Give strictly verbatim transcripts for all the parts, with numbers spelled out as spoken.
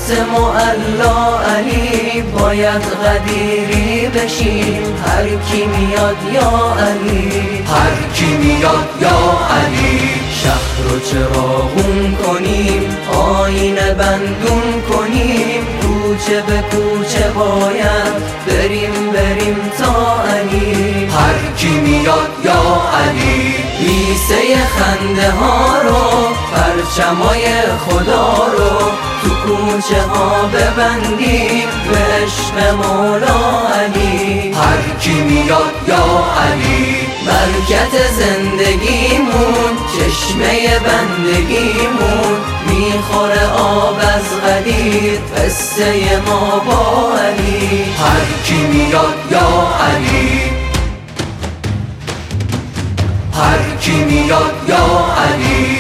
دست معلا علی باید غدیری بشیم. هر کی میاد یا علی، هر کی میاد یا علی. شهر رو چراغون کنیم، آینه بندون کنیم. کوچه به کوچه باید بریم بریم تا علی. هر کی میاد یا علی. لیسه خنده ها رو، پرچمای خدا رو تو کوچه ها ببندیم به عشق مولا علی. هر کی میاد یا علی. برکت زندگیمون، چشمه بندگیمون میخوره آب از غدیر، قصه ما با علی. هر کی میاد یا علی. هر کی میاد یا علی.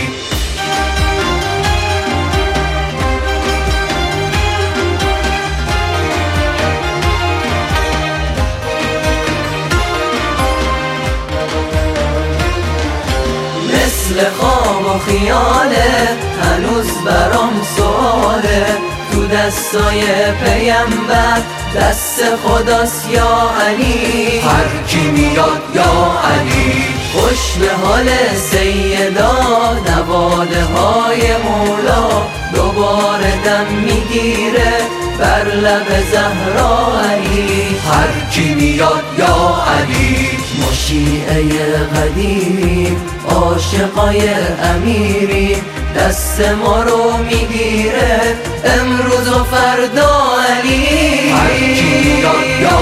مثل خواب و خیاله، هنوز برام سواله. تو دستای پیمبر دست خداست یا علی. هر کی میاد یا علی. خوش به حال سیدا، نواله های مولا دوباره دم میگیره بر لب زهرا علی. هر کی میاد یا علی. ما شیعه قدیریم، عاشقای امیریم. دست ما رو میگیره امروز و فردا علی. هر کی میاد یا